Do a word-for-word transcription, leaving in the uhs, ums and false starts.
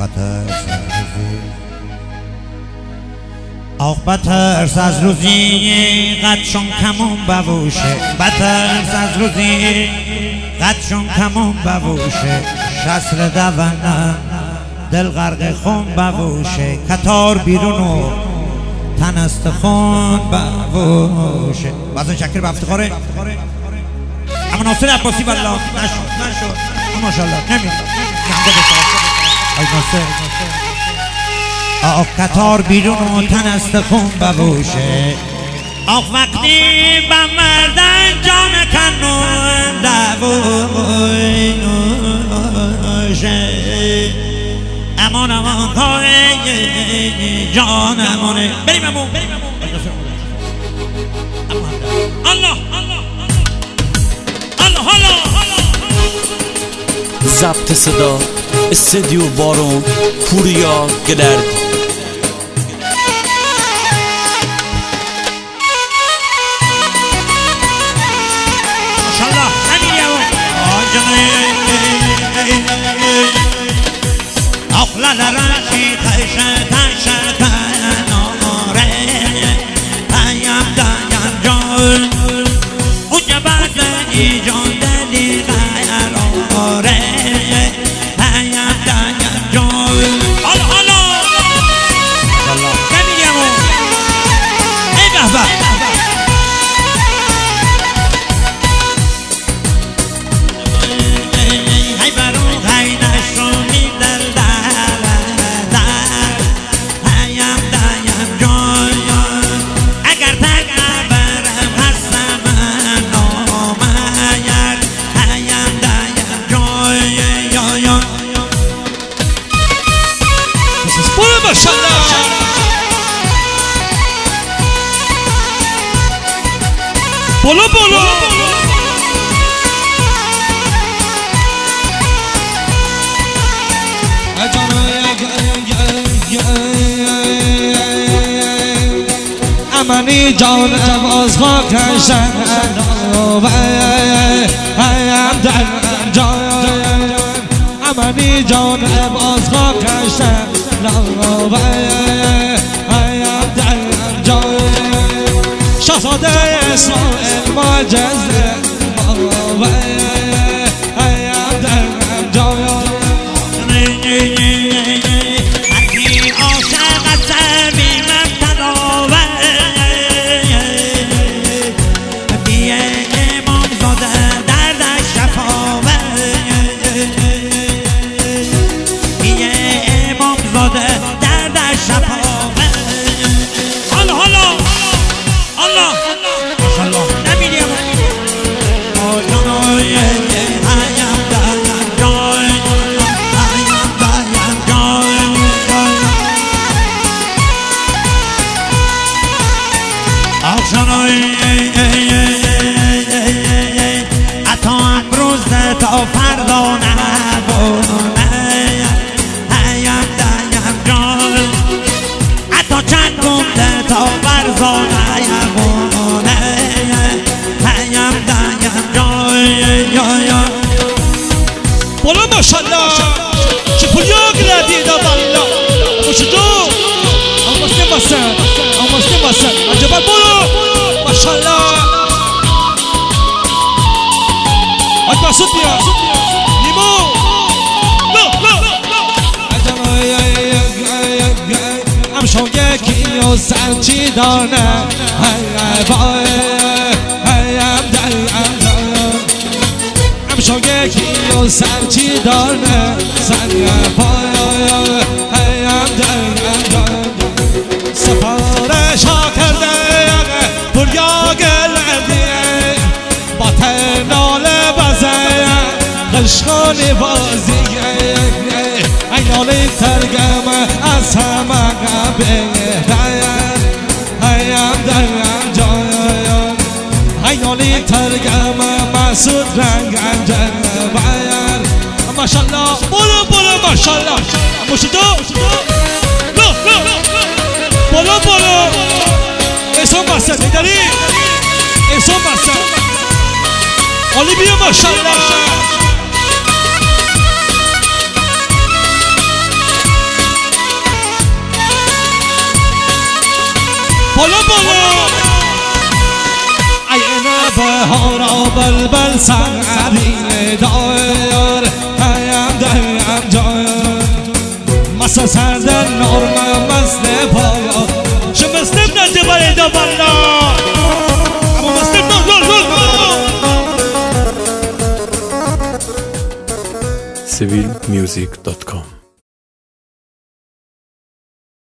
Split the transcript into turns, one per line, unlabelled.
بترس از روزی آخ بترس از روزی قدشون کمون بوشه بترس از روزی قدشون کمون بوشه شسر دونم دل غرق خون بوشه کتار بیرونو تن است خون بوشه وزن شکر به افتخاره اما ناصر عباسی والله نشد نشد ماشاءالله نمید آی ناصر آخ کتار بیرون و تن است خون ببوشه آخ وقتی به مردن جان کنون دوشه امان امان های جان امانه بریم امون الله
ضبط صدا استودیو بارون پوریا گلرد
ماشاءالله نمیریم آخلا لرشی خیشه تشه تناره هیم دیم جان اونجا بعد ایجان دلی قراره هیم دیم جان حالا حالا نمیگم ای بحبه ای برو خی نشونی دل در در هیم دیم جان اگر تک برم هستم نامیر هیم دیم جان
برو ماشاءالله بولو بولو
امانی جانم از خاکش هیم در جان امانی جانم از خاکش هیم در جان شاهزاده اسماعیل معجزه هیم در جان
تا فردا نبونه هیم دیم جان حتی چند گمده تا برزا نیبونه هیم دیم جان
بولا ماشاءالله چه پولیا گردی دا بالا خوشدو آماسته باسن آماسته باسن عجبا بولو ماشاءالله آج مسعود بیا لیمو لا لا امشو یکی و سرچی دانه هی بای هیم دلم امشو یکی و سرچی دانه سنگ پای هیم دلم سفارش ها کرده پوریا گلردیه با تناله عشقانی بازیه اینالی ترگمه از همه بهتر هیم دیم جان اینالی ترگمه مسعود رنگ انجل بایر ماشاءالله بولو بولو ماشاءالله مشدو لو لو بولو بولو احسان بسن میداری احسان بسن علی بیا ماشاءالله
بالا
اینه بهارا بلبل سنگری دایر هیم دیم جایر مسا سردن نرمه مست پایا
شمستم نجه برای دا بالا اما مستم نو لول لول
civil music dot com